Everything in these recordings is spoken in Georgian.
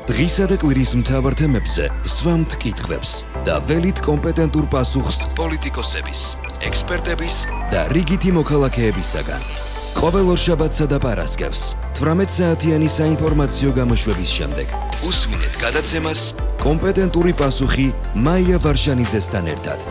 დღისა და კვირის მთავარ თემებზე სვამთ კითხვებს და ველით კომპეტენტურ პასუხს პოლიტიკოსების, ექსპერტების და რიგითი მოქალაქეებისაგან. ყოველ ორშაბათსა და პარასკევს 18 საათიანი საინფორმაციო გამოშვების შემდეგ უსმინეთ გადაცემას კომპეტენტური პასუხი მაია ვარშანიძესთან ერთად.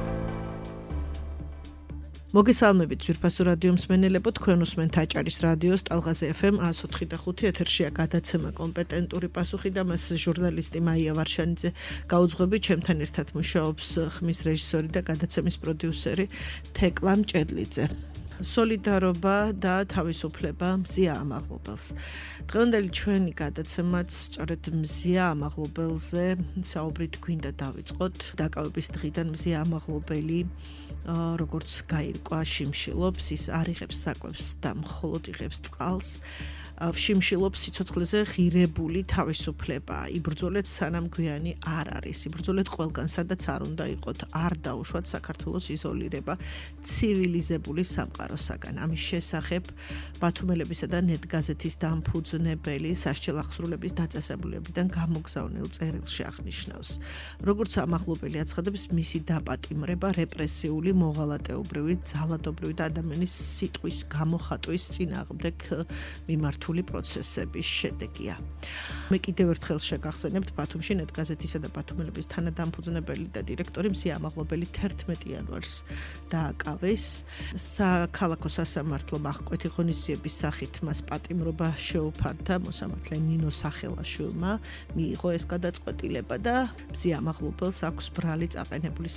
მოგესალმებით ძვირფასო რადიო მსმენელებო, თქვენ უსმენთ აჭარის რადიოს ტალღაზე FM 104.5 ეთერშია გადაცემა კომპეტენტური პასუხი და მას ჟურნალისტი მაია ვარშანიძე გაუძღვებით. ჩემთან ერთად მუშაობს ხმის რეჟისორი და გადაცემის პროდიუსერი თეკლა მჭედლიძე. სოლიდარობა და თავისუფლება მზია ამაღლობელს. დღევანდელი ჩვენი გადაცემაც სწორედ მზია ამაღლობელზე საუბრით გვინდა დავიწყოთ. დაკავების დღიდან მზია ამაღლობელი როგორც გაირკვა შიმშილობს, ის არ იღებს საკვებს და მხოლოდ იღებს წყალს. შიმშილობს სიცოცხლეზე ღირებული თავისუფლება. იბრძოლეთ სანამ გვიანი არ არის. იბრძოლეთ ყველგან, სადაც არ უნდა იყოთ. არ დაუშვათ საქართველოს იზოლირება ცივილიზებული სამყაროსაგან. ამის შესახებ ბათუმელებისა და ნეტგაზეთის დამფუძნებელი სასჯელ ახსრულების დაწესებულებიდან გამოგზავნილ წერილში აღნიშნავს. როგორც ამაღლობელი აცხადებს, მისი დაპატიმრება რეპრესიული, მოღალატეობრივი, ძალადობრივი და ადამიანის სიტყვის გამოხატვის წინააღმდეგ მიმართული პროცესების შედეგია. მე კიდევ ერთხელ შეგახსენებთ, ბათუმში ნეტგაზეთისა და ბათუმელების თანადამფუძნებელი და დირექტორი მზია ამაღლობელი 11 იანვარს დააკავეს. საქალაქო სასამართლომ აღკვეთი ღონისძიების სახით მას პატიმრობა შეუფარდა მოსამართლე ნინო სახელაშვილმა. მიიღო ეს გადაწყვეტილება და მზია ამაღლობელს აქვს ბრალი წაყენებული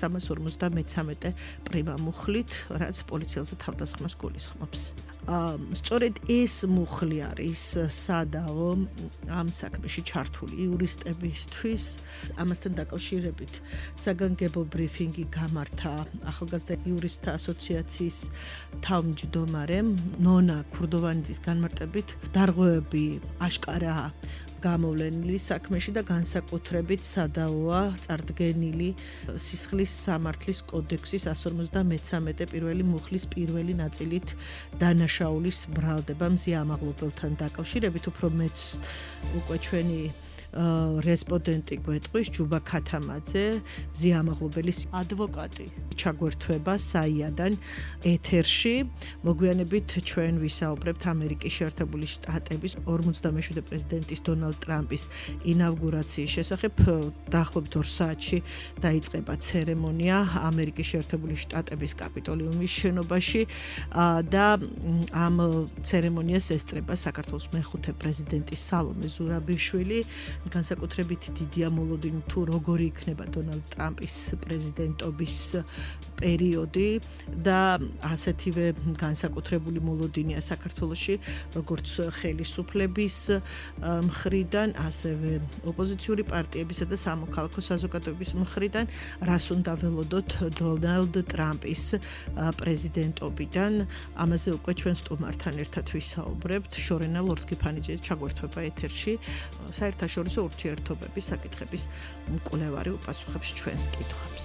353 პრიმა მუხლით, რაც პოლიციელზე თავდასხმას გულისხმობს. სწორედ ეს მუხლი არის სადაო ამ საქმეში ჩართული იურისტებისთვის. ამასთან დაკავშირებით საგანგებო ბრიფინგი გამართა ახალგაზრდა იურისტთა ასოციაციის თავმჯდომარემ ნონა ქურდოვანიძის განმარტებით დარღვევები აშკარაა გამოვლენილი საქმეში და განსაკუთრებით სადაოა წარდგენილი სისხლის სამართლის კოდექსის 153 პირველი მუხლის პირველი ნაწილით დანაშაულის ბრალდება მზია ამაღლობელთან დაკავშირებით. უფრო მეც უკვე ჩვენი რესპონდენტი გვეტყვის ჯუბა ქათამაძე, მზია ამაღლობელის ადვოკატი ჩაგვერთვება საიადან ეთერში. მოგვიანებით ჩვენ ვისაუბრებთ ამერიკის შეერთებული შტატების 57 პრეზიდენტის დონალდ ტრამპის ინავგურაციის შესახებ. დაახლოებით 2 საათში დაიწყება ცერემონია ამერიკის შეერთებული შტატების კაპიტოლიუმის შენობაში და ამ ცერემონიას ესწრება საქართველოს მეხუთე პრეზიდენტი სალომე ზურაბიშვილი. განსაკუთრებით დიდია მოლოდინი თუ როგორი იქნება დონალდ ტრამპის პრეზიდენტობის პერიოდი და ასეთივე განსაკუთრებული მოლოდინია საქართველოში როგორც ხელისუფლების მხრიდან, ასევე ოპოზიციური პარტიებისა და სამოქალაქო საზოგადოების მხრიდან, რას უნდა ველოდოთ დონალდ ტრამპის პრეზიდენტობიდან. ამაზე უკვე ჩვენ სტუმართან ერთად ვისაუბრებთ. შორენა ლორდ-კიფანიძე ჩაგვერთვება ეთერში. საერთაშორისო ურთიერთობების საკითხების მკვლევარი უპასუხებს ჩვენს კითხვებს.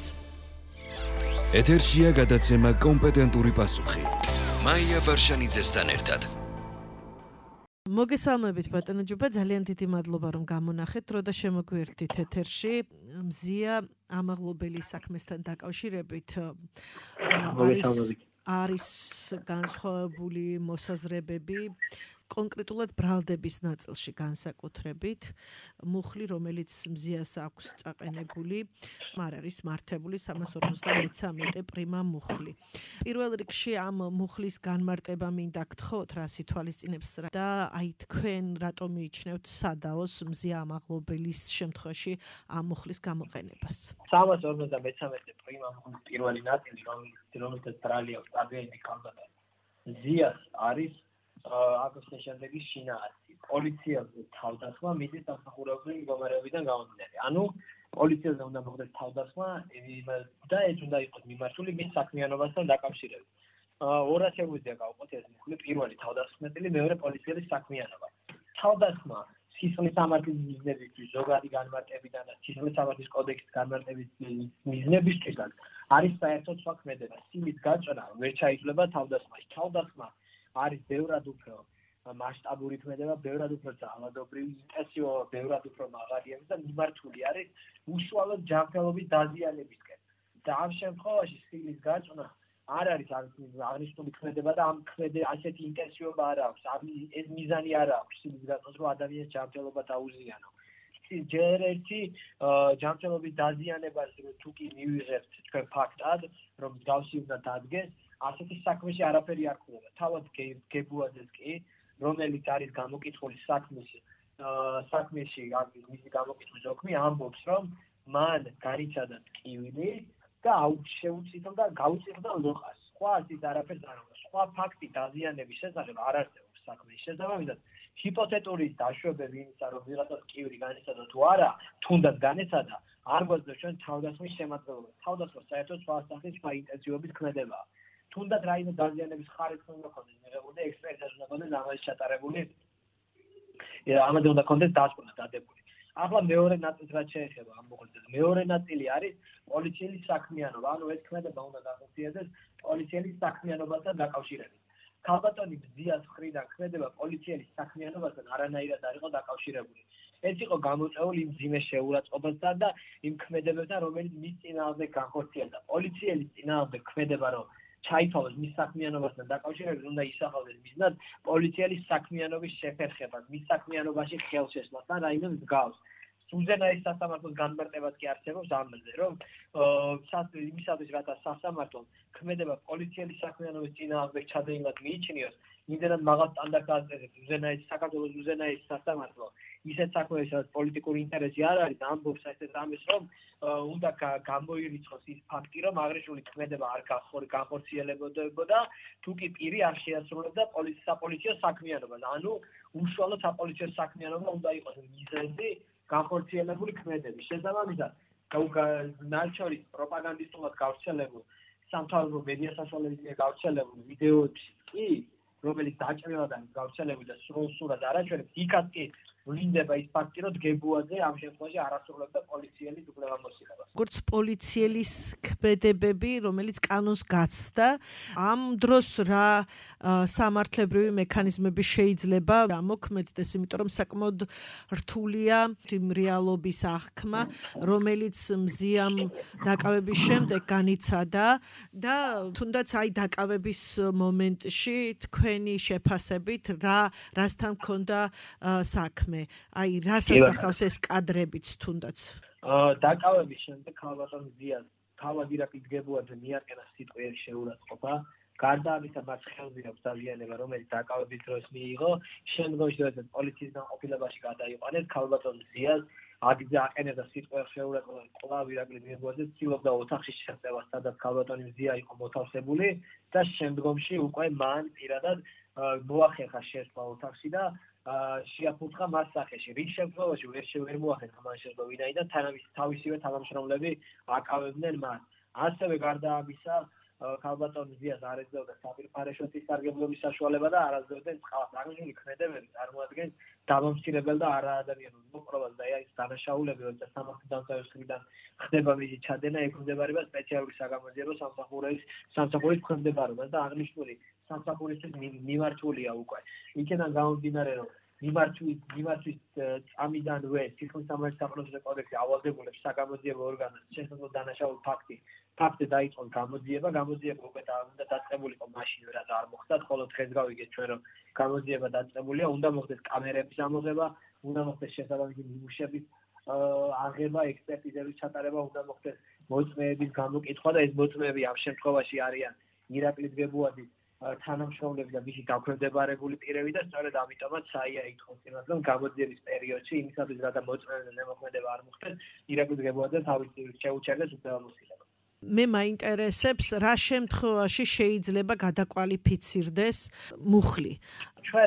ეთერშია გადაცემა კომპეტენტური პასუხი მაია ვარშანიძესთან ერთად. მოგესალმებით ბატონო ჯუბა, ძალიან დიდი მადლობა რომ გამონახეთ დრო და შემოგვიერთდით ეთერში. მზია ამაღლობელის საქმესთან დაკავშირებით არის განსხვავებული მოსაზრებები კონკრეტულად ბრალდების ნაწილში განსაკუთრებით. მუხლი, რომელიც მზიას აქვს წაყენებული, არ არის მართებული 353 პრიმა მუხლი. პირველ რიგში ამ მუხლის განმარტება მინდა გთხოვთ, რა სითვალისწინებს და აი თქვენ რატომ მიიჩნევთ სადაოს მზია ამაღლობელის შემთხვევაში ამ მუხლის გამოყენებას? 353 პრიმა მუხლის პირველი ნაწილი, რომელსაც ბრალი აქვს წარდგენილი ქალბატონ მზიას არის აგვისტოს შემდეგი შინაარსი. პოლიციაზე თავდასხმა მიდის დამსახურებული მდგომარეობიდან გამომდინარე. ანუ პოლიციაზე უნდა მოხდეს თავდასხმა და ეს უნდა იყოს მიმართული მის საქმიანობასთან დაკავშირებით. ორად შეგვიძლია გავყოთ ეს მუხლი, პირველი თავდასხმელი, მეორე პოლიციის საქმიანობა. თავდასხმა სისხლის სამართლის მიზნებისთვის, ზოგადი განმარტებიდან და სისხლის სამართლის კოდექსის განმარტების მიზნებისთვის არის საერთოდ სხვა ქმედება. სიმის გაჭრა ვერ ჩაითვლება თავდასხმაში. თავდასხმა არის ბევრად უფრო მასშტაბური ქმედება ბევრად უფრო ძალადობრივი, ინტენსიურად ბევრად უფრო მაღალია და მიმართული არის უშუალოდ ჯანმრთელობის დაზიანებისკენ. და ამ შემთხვევაში სილის გაწვნა არ არის აღნიშნული ქმედება და ამ ასეთი ინტენსივობა არ აქვს. ეს მიზანი არ აქვს სილის გაწვნის, რომ ადამიანის ჯანმრთელობა დაუზიანო. ჯერ ერთი ჯანმრთელობის დაზიანებას თუ კი მივიღებთ თქვენ ფაქტად, რომ მსგავსი უნდა დადგეს, ასეთი საქმეში არაფერი არ ხდება. თავად გებუაძეს კი, რომელიც არის გამოკითხული საქმეში მისი გამოკითხვის ოქმი ამბობს, რომ მან განიცადა ტკივილი და შეუწყვეტა გაუწევდა ლოყას. სხვა ის არაფერს არ აქვს. სხვა ფაქტი დაზიანების შესახებ არ არსებობს საქმეში. შესაბამისად, ჰიპოთეტური დაშვებები იმისა, რომ ვიღაცას ტკივილი განიცადა თუ არა, თუნდაც განიცადა, არ გვაძლევს ჩვენ თავდასხმის შემადგენლობას. თავდასხმა საერთოდ სხვა სახის ინტენსივობის ქმედებაა. თუნდაც რაიმე დაზიანების ხარისხი უნდა ქონდეს მიღებული და ექსპერტიზა უნდა ქონდეს ამაზე ჩატარებული. ამაზე უნდა ქონდეს დასკვნა დადებული. ახლა მეორე ნაწილს რაც შეეხება ამ მოხელს. მეორე ნაწილი არის პოლიციის საქმიანობა. ანუ ეს ქმედება უნდა გახსოვდეს პოლიციის საქმიანობასთან დაკავშირებით. ქალბატონი მზიას მხრიდან ქმედება პოლიციის საქმიანობასთან არანაირად არ იყო დაკავშირებული. ეს იყო გამოწვეული იმ მძიმე შეურაცხყოფასთან და იმ ქმედებებთან, რომელიც მის წინააღმდეგ განხორციელდა. პოლიციის წინააღმდეგ ქმედება, რომ ჩაითვალოს მის საქმიანობასთან დაკავშირებით, უნდა ისახავდეს მისნად პოლიციის საქმიანობის შეფერხებას, მის საქმიანობაში ხელშესვლას და რაიმე მსგავს. უზენაეს სასამართლოს განმარტებაც კი არსებობს ამაზე, რომ იმისათვის, რათა სასამართლომ ქმედება პოლიციის საქმიანობის წინააღმდეგ ჩადენილად მიიჩნიოს, იმდენად მაღალ სტანდარტს აწესებს საქართველოს უზენაეს სასამართლო, ისეთ საქმეებში, სადაც პოლიტიკური ინტერესი არ არის, ამბობს ესეთ რამეს, რომ უნდა გამოირიცხოს ის ფაქტი, რომ აღნიშნული ქმედება არ განხორციელებოდა, თუ კი პირი არ შეასრულებდა საპოლიციო საქმიანობას. ანუ უშუალოდ საპოლიციო საქმიანობა უნდა იყოს მიზეზი განხორციელებული ქმედების. შესაბამისად, ნაჩვენების პროპაგანდისტულად გავრცელებულ სამთავრობო მედია საშუალებებზე გავრცელებულ ვიდეოებში კი, რომელიც დაჭრილად არის გავრცელებული და სრულ-სრულად არაჩვენებს, იქაც კი ვლინდება ის ფაქტი, რომ გებუაძე ამ შემთხვევაში არ ასრულებდა პოლიციის უფლებამოსილებას. როგორც პოლიციის ქმედებები, რომელიც კანონს გაცდა, ამ დროს რა სამართლებრივი მექანიზმები შეიძლება ამოქმედდეს, იმიტომ რომ საკმაოდ რთულია იმ რეალობის აღქმა, რომელიც მზიამ დაკავების შემდეგ განიცადა და თუნდაც აი დაკავების მომენტში თქვენი შეფასებით რასთან ქონდა საქმე? აი, რას ასახავს ეს კადრებიც თუნდაც? დაკავების შემდეგ ქალბატონ მზიას თავად ირაკლი გებუაძე მიაყენა სიტყვიერი შეურაცხყოფა. გარდა ამისა, მას ხელზე აქვს დაზიანება, რომელიც დაკავების დროს მიიღო. შემდგომში, როდესაც პოლიციის განყოფილებაში გადაიყვანეს, ქალბატონ მზიას აყენებდა სიტყვიერ შეურაცხყოფას კვლავ ირაკლი გებუაძე ცდილობდა ოთახში შეწევას, სადაც ქალბატონი მზია იყო მოთავსებული და შემდგომში უკვე მან პირადად მოახერხა შესვლა ოთახში და შეაფუძღა მას სახეში. რის შემთხვევაში ვერ მოახერხა მან შესვლა, ვინაიდან თავისივე თანამშრომლები აკავებდნენ მას. ასევე გარდა ამისა, ქალბატონ მზიას არ ეძლეოდა საპირფარეშოთის სარგებლობის საშუალება და არ აძლევდნენ წყალს. აღნიშნული ქმედებები წარმოადგენს დამამცირებელ და არაადამიანურ მოპყრობას და ეს დანაშაულები, როცა სამართლის დამცველის მხრიდან ხდება მისი ჩადენა, ექვემდებარება სპეციალური საგამოძიებო სამსახურის ქმედებარობას და აღნიშნული სამსახურისთვის მიმართულია უკვე. იქიდან გამომდინარე, რომ მიმართვის წამიდანვე სიხლის სამართლის საკონსულტაციო კოდექსი ავალდებულებს საგამოძიებო ორგანოს შესაძლო დანაშაულ ფაქტზე დაიწყოს გამოძიება უკვე უნდა დაწყებულიყო მაშინ, რაც არ მოხდა, ხოლო დღეს გავიგეთ ჩვენ, რომ გამოძიება დაწყებულია, უნდა მოხდეს კამერების ამოღება, უნდა მოხდეს შესაბამისი ნიმუშების აღება, ექსპერტიზების ჩატარება, უნდა მოხდეს მოწმეების გამოკითხვა და ეს მოწმეები ამ შემთხვევაში არიან ირაკლი გებუაძის თანამშრომლები და მისი დაქვემდებარებული პირები და სწორედ ამიტომაც საია ითხოვს იმას, რომ გამოძიების პერიოდში იმისათვის, რათა მოწმეებთან ზემოქმედება არ მოხდეს, ირაკლი გებუაძე თავის შეუჩერდეს უფლებამოსილება. მე მაინტერესებს, რა შემთხვევაში შეიძლება გადაკვალიფიცირდეს მუხლი. ჩვენ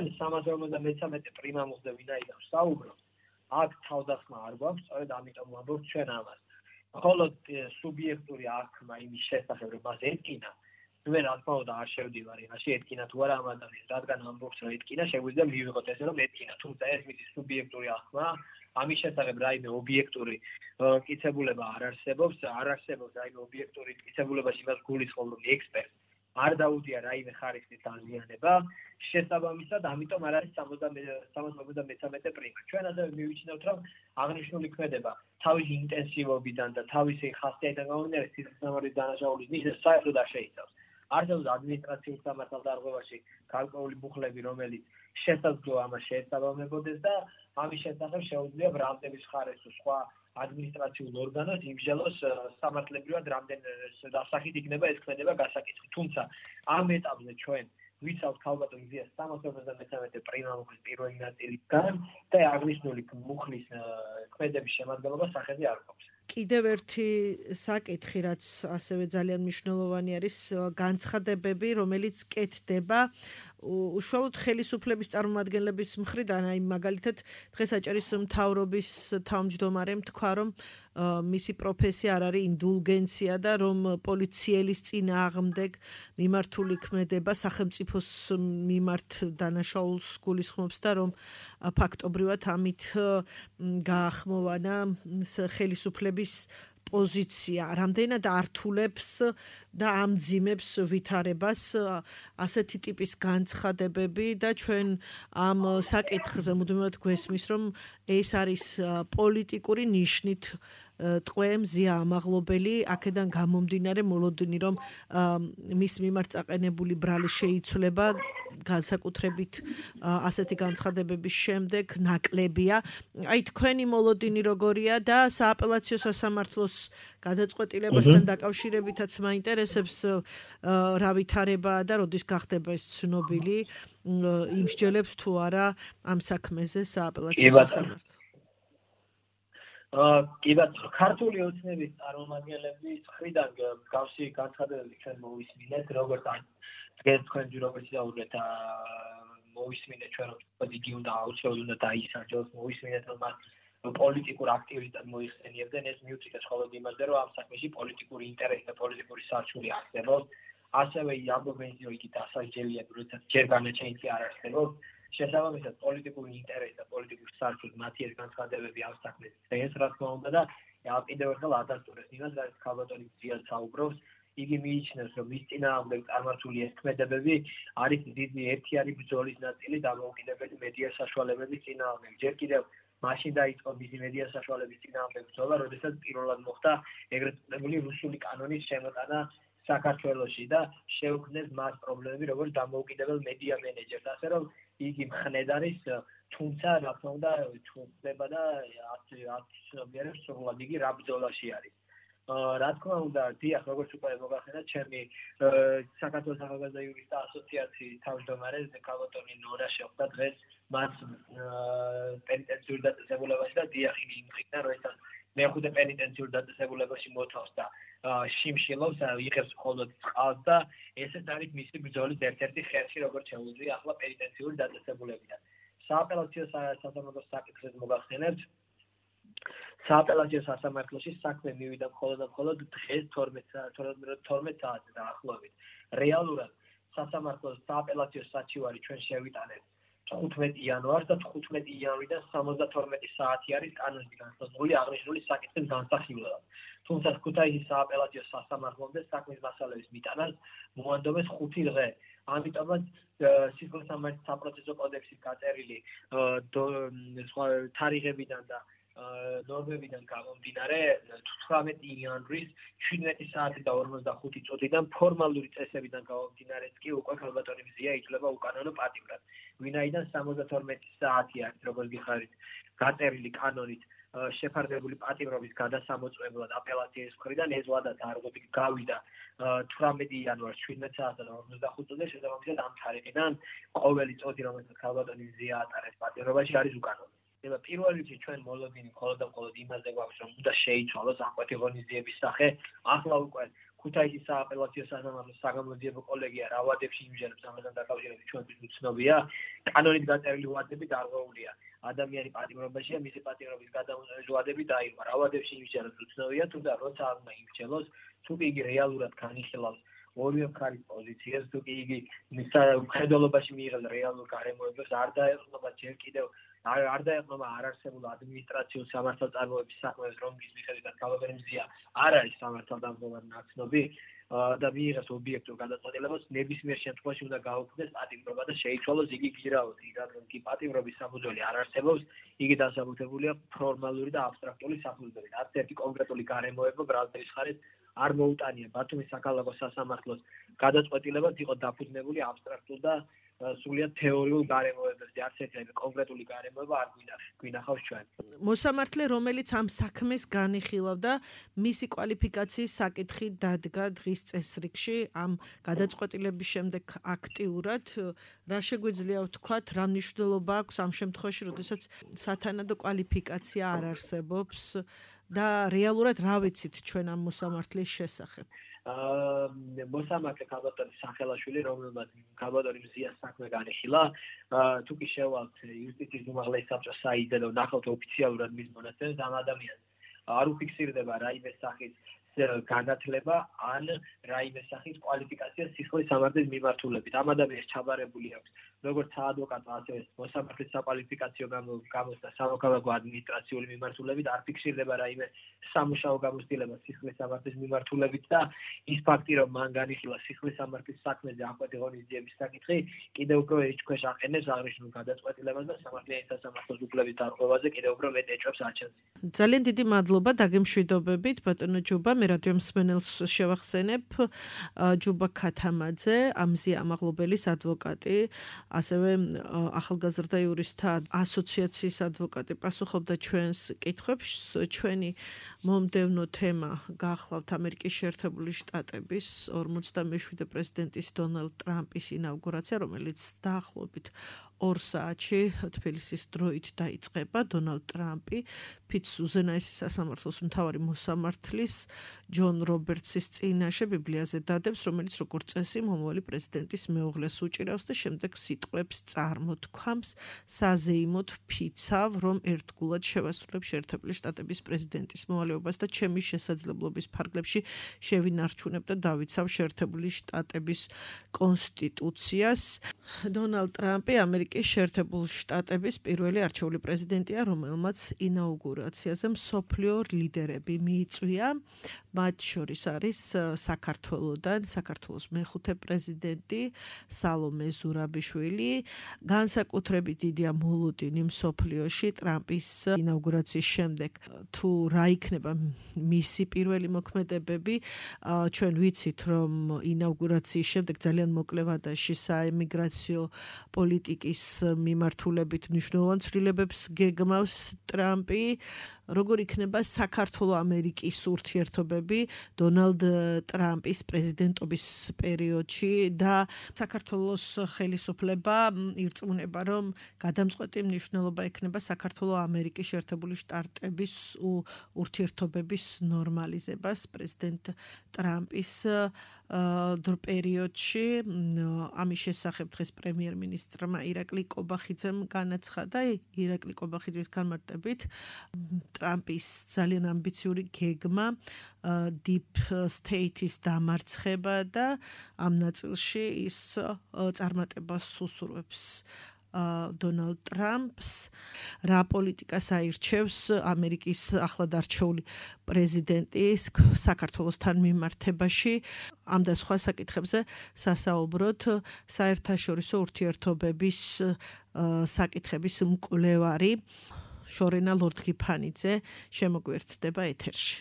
353 პრიმა მოხდა ვინაიდან ვსაუბრობთ, აქ თავდასხმა არ გვაქვს, სწორედ ამიტომ ვამბობთ ჩვენ ამას. ხოლო სუბიექტური აღქმა იმის შესახებ, რომ მას ეტკინა, მე რა თქმა უნდა არ შევდივარ იმაში, ეტკინა თუ არა ამ ადამიანს, რადგან ამბობს, რომ ეტკინა, შეგვიძლია მივიღოთ ესე, რომ ეტკინა, თუმცა ეს მისი სუბიექტური აღქმა, ამის შესახებ რაიმე ობიექტური მტკიცებულება არ არსებობს რაიმე ობიექტური მტკიცებულებაში იმას გულისხმობ, რომ ექსპერტი არ დაუდია რაიმე ხარისხის დაზიანება, შესაბამისად, ამიტომ არ არის 73 პრიმა. ჩვენ ასევე მივიჩნევთ, რომ აღნიშნული ქმედება თავისი ინტენსივობიდან და თავისი ხასიათიდან გამომდინარე სისხლისმომავლის დანაშაულის ნიშნებს საერთოდ არ შეიცავს. არსებობს ადმინისტრაციულ სამართალდარღვევაში გარკვეული მუხლები, რომელიც შესაძლოა ამას შეესაბამებოდეს და ამის შესახებ შეუძლია ბრალდების ხარეს თუ სხვა ადმინისტრაციულ ორგანოს იმსჯელოს სამართლებრივად რამდენ დასახით იქნება ეს ქმედება გასაკითხი. თუმცა ამ ეტაპზე ჩვენ ვიცავთ ქალბატონ ზიას 73 პრიმა მუხლის პირველი ნაწილიდან და აღნიშნული მუხლის ქმედების შემადგენლობა სახეზე არ გვაქვს. კიდევ ერთი საკითხი, რაც ასევე ძალიან მნიშვნელოვანი არის, განცხადებები, რომელიც კეთდება უშუალოდ ხელისუფლების წარმომადგენლების მხრიდან, აი მაგალითად დღეს აჭარის მთავრობის თავმჯდომარემ თქვა, რომ მისი პროფესია არ არის ინდულგენცია და რომ პოლიციელის წინააღმდეგ მიმართული ქმედება სახელმწიფოს მიმართ დანაშაულს გულისხმობს და რომ ფაქტობრივად ამით გაახმოვანა ხელისუფლების პოზიცია, რამდენად ართულებს და ამძიმებს ვითარებას ასეთი ტიპის განცხადებები და ჩვენ ამ საკითხზე მუდმივად გვესმის, რომ ეს არის პოლიტიკური ნიშნით ტყვე მზია ამაღლობელი, აქედან გამომდინარე მოლოდინი, რომ მის მიმართ წაყენებული ბრალი შეიცვლება, განსაკუთრებით ასეთი განცხადებების შემდეგ ნაკლებია. აი თქვენი მოლოდინი როგორია და სააპელაციო სასამართლოს გადაწყვეტილებასთან დაკავშირებითაც მაინტერესებს რა ვითარებაა და როდის გახდება ეს ცნობილი, იმსჯელებს თუ არა ამ საქმეზე სააპელაციო სასამართლო. კი ბატონო, ქართული ოცნების წარმომადგენლების მხრიდან გავსი განცხადებები ჩვენ მოვისმინეთ, როგორც დღეს თქვენ როგორც დაუბრეთ მოვისმინეთ ჩვენ რომ იგი უნდა აუცილებლად უნდა დაისარჯოს, მოვისმინეთ რომ მას პოლიტიკურ აქტივისტად მოიხსენიებდნენ, ეს მიუწვდეთ მხოლოდ იმაზე, რომ ამ საქმეში პოლიტიკური ინტერესი და პოლიტიკური სარჩული არსებობს. ასევე ამბობენ, რომ იგი დასაჯელია, როდესაც ჯერ განაჩენიც არ არსებობს. შესაბამისად პოლიტიკური ინტერესი და პოლიტიკური სარჩული მათი ეს განცხადებები ამ საქმეს ეს რა თქმა უნდა და კიდევ ერთხელ ადასტურებს იმას, რაც ქალბატონი ზიას საუბრობს, იგი მიიჩნევს, რომ მის წინააღმდეგ წარმართული ეს ქმედებები არის დიდი ერთი ბრძოლის ნაწილი დამოუკიდებელი მედია საშუალებების წინააღმდეგ. ჯერ კიდევ მაშინ დაიწყო მისი მედია საშუალებების წინააღმდეგ ბრძოლა, როდესაც პირველად მოხდა ეგრეთ წოდებული რუსული კანონის შემოტანა საქართველოში და შეუქმნეს მას პრობლემები, როგორც დამოუკიდებელ მედია მენეჯერს, ასე რომ იგი მხნედ არის, თუმცა რა თქმა უნდა ჩუქდება და აცნობიერებს სრულად იგი რა ბრძოლაში არის. რა თქმა უნდა, დიახ, როგორც უკვე მოგახსენეთ, ჩემი საქართველოს ახალგაზრდა იურისტთა ასოციაციის თავმჯდომარე ქალბატონი ნორა შეხვდა დღეს მას პენიტენციურ დაწესებულებაში და დიახ, იგი იმხდარ, როდესაც მეხუთე პენიტენციურ დაწესებულებაში მოთავს და შიმშილობს, იღებს მხოლოდ წყალს და ესეც არის მისი ბრძოლის ერთ-ერთი ხერხი, როგორც შეუძლია ახლა პენიტენციური დაწესებულებიდან. სააპელაციო სასამართლოს საკითხზე მოგახსენებთ, სააპელაციო სასამართლოში საქმე მივიდა მხოლოდ დღეს 12 საათზე დაახლოებით. რეალურად სასამართლოს სააპელაციო საჩივარი ჩვენ შევიტანეთ 15 იანვარს და 15 იანვრიდან 72 საათი არის კანონით განსაზღვრული აღნიშნული საკითხის განსახილველად. თუმცა ქუთაისის სააპელაციო სასამართლომდე საქმის მასალების მიტანას მოანდომეს 5 დღე. ამიტომაც სისხლისმომავლის საპროცესო კოდექსის გაწერილი თარიღებიდან და ნორმებიდან გამომდინარე 18 იანვრის 17 საათი და 45 წუთიდან ფორმალური წესებიდან გამომდინარე კი უკვე ქალბატონი მზია ითვლება უკანონო პატიმრად. ვინაიდან 72 საათი არის როგორც გიხარით გაწერილი კანონით შეფარდებული პატიმრობის გადასამოწმებლად აპელაციის მხრიდან ეს ვადაც არღები გავიდა 18 იანვარს 17 საათსა და 45 წუთზე შესაბამისად ამ თარიღიდან ყოველი წუთი რომელსაც ქალბატონი მზია ატარებს პატიმრობაში არის უკანონო. ეხლა პირველ რიგში ჩვენ მოლოდინი მხოლოდ და მხოლოდ იმაზე გვაქვს რომ უნდა შეიცვალოს ამ ყოფილონიზების სახე. ახლა უკვე ქუთაისის სააპელაციო სასამართლოს საგამოძიებო კოლეგია რა ვადებში იმჟელებს ამასთან დაკავშირებით ჩვენთვის უცნობია. კანონით გაწერილი ვადები დარღვეულია. ადამიანი პატიმრობაშია, მისი პატიმრობის გადამოწმების ვადები დაირღვა. რა ვადებში იმჟელებს უცნობია, თუმცა როცა უნდა იმჟელოს, თუ კი იგი რეალურად განიხილავს ორივე მხარის პოზიციებს, თუ კი იგი მხედველობაში მიიღებს რეალურ გარემოებებს, არ დაეყრდნობა ჯერ კიდევ არ დაეყრდნობა არარსებულ ადმინისტრაციულ სამართალდამცავების საქმეს, რომლის მიხედვითაც ქალბატონი მზია არ არის სამართალდამცავად ნაცნობი. და მიიღეს ობიექტურ გადაწყვეტილებას, ნებისმიერ შემთხვევაში უნდა გაუქმდეს პატიმრობა და შეიცვალოს იგი გიჟრაოთ, რადგან კი პატიმრობის საფუძველი არ არსებობს, იგი დასაბუთებულია ფორმალური და აბსტრაქტული საფუძვლებით. არც ერთი კონკრეტული გარემოება ბრალდების მხარეს არ მოუტანია ბათუმის საქალაქო სასამართლოს გადაწყვეტილებაც იყო დაფუძნებული აბსტრაქტულ და სულიად თეორიულ გარემოებებზე, არც ერთი კონკრეტული გარემოება არ გვინახავს ჩვენ. მოსამართლე, რომელიც ამ საქმეს განიხილავდა, მისი კვალიფიკაციის საკითხი დადგა დღის წესრიგში ამ გადაწყვეტილების შემდეგ აქტიურად. რა შეგვიძლია ვთქვათ, რა მნიშვნელობა აქვს ამ შემთხვევაში, როდესაც სათანადო კვალიფიკაცია არ არსებობს და რეალურად რა ვიცით ჩვენ ამ მოსამართლის შესახებ? მოსამართლე ქალბატონის სახელაშვილი, რომელმაც ქალბატონი მზიას საქმე განიხილა, თუ კი შევალთ იუსტიციის უმაღლესი საბჭოს საიტზე და ვნახავთ ოფიციალურად მის მონაცემს, ამ ადამიანს არ უფიქსირდება რაიმე სახის განათლება ან რაიმე სახის კვალიფიკაცია სისხლის სამართლის მიმართულებით. ამ ადამიანს ჩაბარებული აქვს როგორც საადვოკატო, ასევე მოსამართლის საკვალიფიკაციო გამოცდა სამოქალაქო ადმინისტრაციული მიმართულებით, არ ფიქსირდება რაიმე სამუშაო გამოცდილება სისხლის სამართლის მიმართულებით და ის ფაქტი, რომ მან განიხილა სისხლის სამართლის საქმეზე აკვეთი ღონისძიების საკითხი, კიდევ უფრო ეჭქვეშ აყენებს აღნიშნულ გადაწყვეტილებას და სამართლიანი სასამართლოს უფლების დარღვევაზე კიდევ უფრო მეტ ეჭვებს აჩენს. ძალიან დიდი მადლობა დაგემშვიდობებით, ბატონო ჯუბა. მე რადიო მსმენელს შევახსენებ, ჯუბა ქათამაძე, ამზია ამაღლობელის ადვოკატი, ასევე ახალგაზრდა იურისტთა ასოციაციის ადვოკატი პასუხობდა ჩვენს კითხვებს. ჩვენი მომდევნო თემა გახლავთ ამერიკის შეერთებული შტატების 47 პრეზიდენტის დონალდ ტრამპის ინაუგურაცია, რომელიც დაახლოებით 2 საათში თბილისის დროით დაიწყება. დონალდ ტრამპი ფიც უზენაესი სასამართლოს მთავარი მოსამართლის ჯონ რობერტსის წინაშე ბიბლიაზე დადებს, რომელიც როგორც წესი მომავალი პრეზიდენტის მეუღლეს უჭირავს და შემდეგ სიტყვებს წარმოთქვამს საზეიმოდ ფიცავ, რომ ერთგულად შევასრულებ შეერთებული შტატების პრეზიდენტის მოვალეობას და ჩემი შესაძლებლობის ფარგლებში შევინარჩუნებ და დავიცავ შეერთებული შტატების კონსტიტუციას. დონალდ ტრამპი ამერიკის შეერთებული შტატების პირველი არჩეული პრეზიდენტია, რომელმაც ინაუგურაციაზე მსოფლიო ლიდერები მიიწვია. მათ შორის არის საქართველოდან საქართველოს მეხუთე პრეზიდენტი სალომე ზურაბიშვილი. განსაკუთრებით დიდია მოლოდინი მსოფლიოში ტრამპის ინაუგურაციის შემდეგ. თუ რა იქნება მისი პირველი მოქმედებები, ჩვენ ვიცით, რომ ინაუგურაციის შემდეგ ძალიან მოკლე ვადაში საემიგრაციო პოლიტიკის მიმართულებით მნიშვნელოვან ცვლილებებს გეგმავს ტრამპი. როგორ იქნება საქართველო-ამერიკის ურთიერთობები დონალდ ტრამპის პრეზიდენტობის პერიოდში და საქართველოს ხელისუფლება ირწმუნება, რომ გადამწყვეტი მნიშვნელობა ექნება საქართველო-ამერიკის შეერთებული შტატების ურთიერთობების ნორმალიზებას პრეზიდენტ ტრამპის პერიოდში. ამის შესახებ დღეს პრემიერ-მინისტრმა ირაკლი კობახიძემ განაცხადა. ირაკლი კობახიძის განმარტებით ტრამპის ძალიან ამბიციური გეგმა deep state-ის დამარცხება და ამ ნაწილში ის წარმატებას უსურვებს დონალდ ტრამპს. რა პოლიტიკას აირჩევს ამერიკის ახლად არჩეული პრეზიდენტის საქართველოსთან მიმართებაში, ამ და სხვა საკითხებზე სასაუბროთ საერთაშორისო ურთიერთობების საკითხების მკვლევარი შორენა ლორდ-გიფანიძე შემოგვიერთდება ეთერში.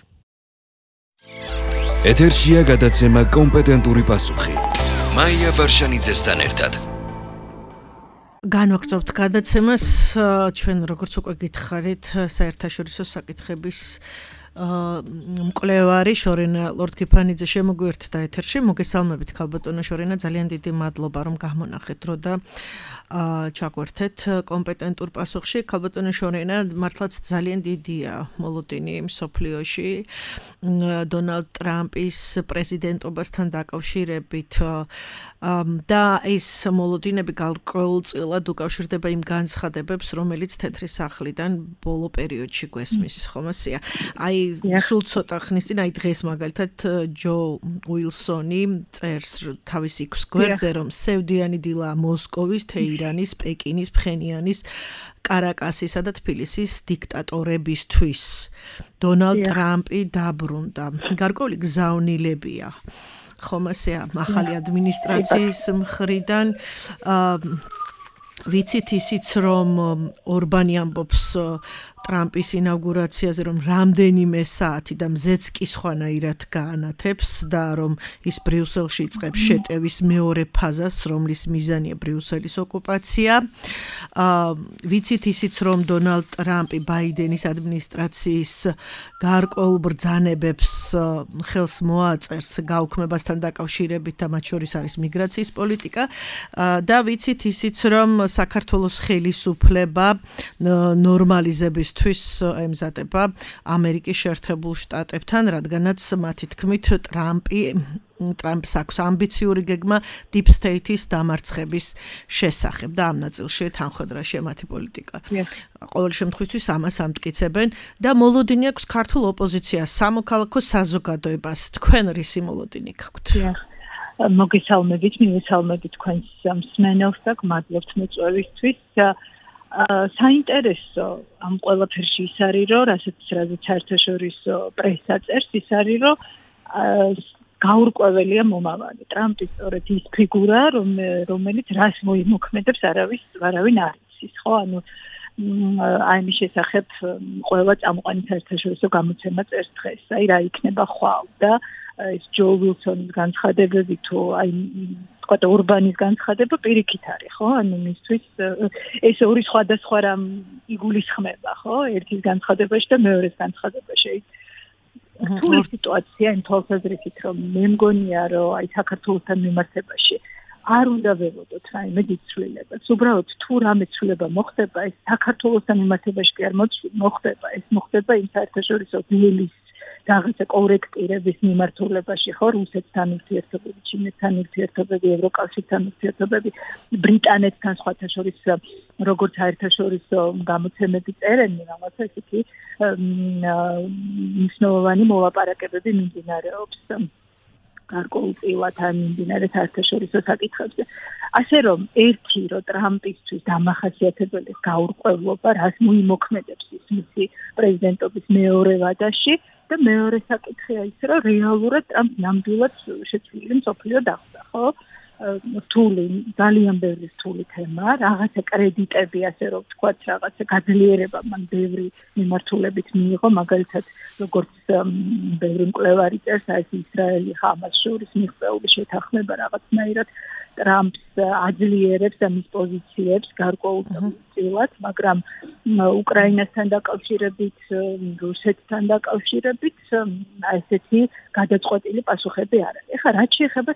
ეთერშია გადაცემა კომპეტენტური პასუხი. მაია ვარშანიძესთან ერთად. განვაგრძობთ გადაცემას. ჩვენ როგორც უკვე გითხარით, საერთაშორისო საკითხების მკვლევარი შორენა ლორდ-გიფანიძე შემოგვიერთდა ეთერში. მოგესალმებით ქალბატონო შორენა, ძალიან დიდი მადლობა რომ გამონახეთ დრო და ჩაგვერთეთ კომპეტენტურ პასუხში. ქალბატონო შორენა, მართლაც ძალიან დიდია მოლოდინი მსოფლიოში დონალდ ტრამპის პრეზიდენტობასთან დაკავშირებით და ეს მოლოდინები გარკვეულწილად უკავშირდება იმ განცხადებებს, რომელიც თეთრი სახლიდან ბოლო პერიოდში გვესმის, ხომ ასეა? აი სულ ცოტა ხნის წინ, აი დღეს მაგალითად ჯო უილსონი წერს თავის X გვერდზე, რომ სევდიანი დილა მოსკოვის, თეირანის, პეკინის, ფხენიანის, კარაკასისა და თბილისის დიქტატორებისთვის. დონალდ ტრამპი დაბრუნდა. გარკვეული გზავნილებია ხომ ასეა ახალი ადმინისტრაციის მხრიდან ვიცით ისიც რომ ორბანი ამბობს ტრამპის ინაუგურაციაზე რომ რამდენიმე საათი და მზეც კი სხვანაირად გაანათებს და რომ ის ბრიუსელში იწყებს შეტევის მეორე ფაზას, რომლის მიზანია ბრიუსელის ოკუპაცია. ვიცით ისიც რომ დონალდ ტრამპი ბაიდენის ადმინისტრაციის გარკვეულ ბრძანებებს ხელს მოაწერს გაუქმებასთან დაკავშირებით და მათ შორის არის მიგრაციის პოლიტიკა და ვიცით ისიც რომ საქართველოს ხელისუფლება ნორმალიზების ემზადება ამერიკის შეერთებულ შტატებთან, რადგანაც მათი თქმით ტრამპს აქვს ამბიციური გეგმა Deep State-ის დამარცხების შესახებ და ამ ნაწილში თანხმდრაშია მათი პოლიტიკა. ყოველ შემთხვევაში ამას ამტკიცებენ და მოლოდინი აქვს ქართულ ოპოზიციას, სამოქალაქო საზოგადოებას. თქვენ რისი მოლოდინი გაქვთ? მოგესალმებით, მივესალმებით თქვენს მსმენელს და გმადლობთ მოწვევისთვის. საინტერესო ამ ყველაფერში ის არის, რომ რასაც საერთაშორისო პრესა წერს, ის არის, რომ გაურკვეველია მომავალი. ტრამპი სწორედ ის ფიგურა, რომელიც რას მოიმოქმედებს, არავინ არ იცის, ხო? ანუ აი მის შესახებ ყველა წამყვანი საერთაშორისო გამოცემა წერს დღეს. აი რა იქნება ხვალ და ეს ჯო ვილსონის განცხადებები თუ აი თქვა ორბანის განცხადება პირიქით არის, ხო? ანუ მისთვის ეს ორი სხვადასხვა რამ იგულისხმება, ხო? ერთის განცხადებაში და მეორეს განცხადებაში. რთული სიტუაცია იმ თვალსაზრისით, რომ მე მგონია, რომ აი საქართველოსთან მიმართებაში არ უნდა ვებოდოთ რაიმე დიცვლილებას. უბრალოდ თუ რამე ცვლილება მოხდება, ეს საქართველოსთან მიმართებაში კი არ მოხდება, ეს მოხდება იმ საერთაშორისო დილის რაღაცა კორექტირების მიმართულებაში, ხო, რუსეთთან ურთიერთობები, ჩინეთთან ურთიერთობები, ევროკავშირთან ურთიერთობები, ბრიტანეთთან სხვათა შორის როგორც საერთაშორისო გამოცემები წერენ, რაღაცა ისეთი მნიშვნელოვანი მოლაპარაკებები მიმდინარეობს გარკვეულწილად მიმდინარე საერთაშორისო საკითხებზე. ასე რომ ერთი რომ ტრამპისთვის დამახასიათებელი გაურკვევლობა, რას მოიმოქმედებს ის მისი პრეზიდენტობის მეორე ვადაში და მეორე საკითხია ის, რომ რეალურად ტრამპი ნამდვილად შეცვლილი მსოფლიო დახდა, ხო? რთული, ძალიან ბევრი რთული თემა, რაღაცა კრედიტები, ასე რომ ვთქვათ, რაღაცა გაძლიერება მან ბევრი მიმართულებით მიიღო, მაგალითად, როგორც ბევრი მკვლევარი წერს, ეს ისრაელი ხამას შორის მიღწეული შეთანხმება რაღაცნაირად ტრამპს აძლიერებს და მის პოზიციებს გარკვეულწილად, მაგრამ უკრაინასთან დაკავშირებით, რუსეთთან დაკავშირებით ესეთი გადაწყვეტილი პასუხები არ არის. ეხლა რაც შეეხება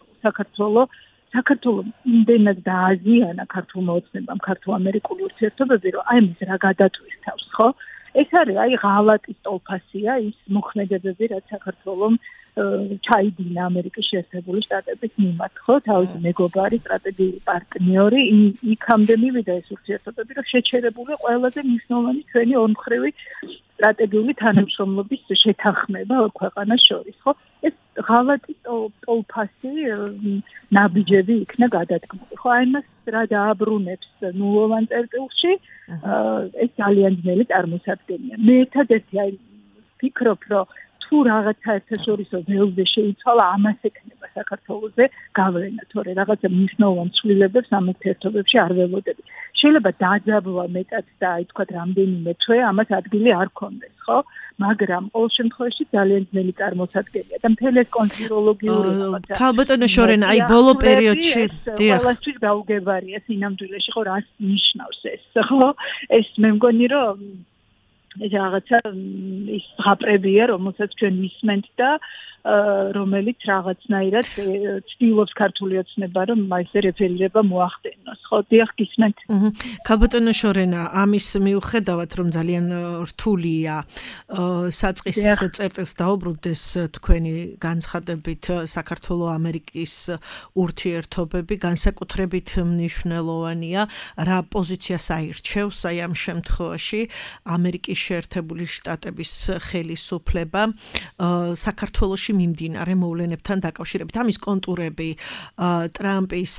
საქართველოს იმდენად დააზიანა ქართულმა ოცნებამ, ქართულ-ამერიკული ურთიერთობები, რომ აი მის რა გადატვირთავს, ხო? ეს არის აი ღალატის ტოლფასია ის მოქმედებები, რაც საქართველოს ჩაიდინა ამერიკის შეერთებული შტატების მიმართ, ხო? თავისი მეგობარი, სტრატეგიული პარტნიორი, იქამდე მივიდა ეს ურთიერთობები, რომ შეჩერებული ყველაზე მნიშვნელოვანი ჩვენი ორმხრივი სტრატეგიული თანამშრომლობის შეთანხმება ორ ქვეყანას შორის, ხო? ეს ღალატის ტოლფასი ნაბიჯები იქნა გადადგმული, ხო? აი მას რა დააბრუნებს ნულოვან წერტილში, ეს ძალიან ძნელი წარმოსადგენია. მე ერთადერთი აი ვფიქრობ, რომ თუ რაღაც საერთაშორისო ველზე შეიცვალა, ამას ექნება საქართველოზე გავლენა, თორე რაღაცა მნიშვნელოვან ცვლილებებს ამ ურთიერთობებში არ ველოდები. შეიძლება დაძაბვა მეტად და აი თქვა რამდენიმე თვე ამას ადგილი არ ქონდეს, ხო? მაგრამ ყოველ შემთხვევაში ძალიან ძნელი წარმოსადგენია და მთელი ეს კონსპიროლოგიური რაღაცა. ქალბატონო შორენა, აი ბოლო პერიოდში, დიახ. ყველასთვის გაუგებარია სინამდვილეში, ხო, რას ნიშნავს ეს, ხო? ეს მე მგონი, რომ ეს რაღაცა ის ღაპრებია, რომელსაც ჩვენ ვისმენთ და რომელიც რაღაცნაირად ცდილობს ქართული ოცნება, რომ ეს რეფერირება მოახდენოს. ხო, დიახ, გისმენთ. ქალბატონო შორენა, ამის მიუხედავად, რომ ძალიან რთულია საწყის წერტილს დაუბრუნდეს თქვენი განცხადებით საქართველო-ამერიკის ურთიერთობები, განსაკუთრებით მნიშვნელოვანია, რა პოზიციას აირჩევს აი ამ შემთხვევაში ამერიკის შეერთებული შტატების ხელისუფლება საქართველოში პერიოდში მიმდინარე მოვლენებთან დაკავშირებით. ამის კონტურები ტრამპის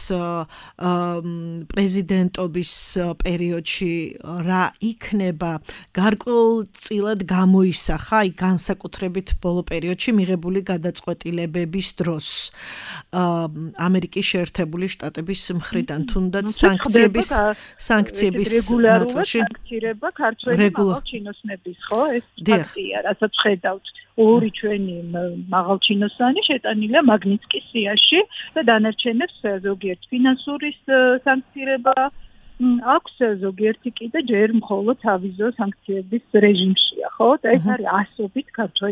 პრეზიდენტობის პერიოდში რა იქნება გარკვეულწილად გამოისახა აი განსაკუთრებით ბოლო პერიოდში მიღებული გადაწყვეტილებების დროს ამერიკის შეერთებული შტატების მხრიდან თუნდაც სანქციების რეგულარულად სანქცირება ქართველი მაღალჩინოსნების, ხო? ეს ფაქტია, რასაც ხედავთ. ორი ჩვენი მაღალჩინოსანი შეტანილია მაგნიტსკის სიაში და დანარჩენებს ზოგიერთ ფინანსური სანქცირება აქვს, ზოგიერთი კიდე ჯერ მხოლოდ ავიზო სანქციების რეჟიმშია, ხო? და ეს არის ასობით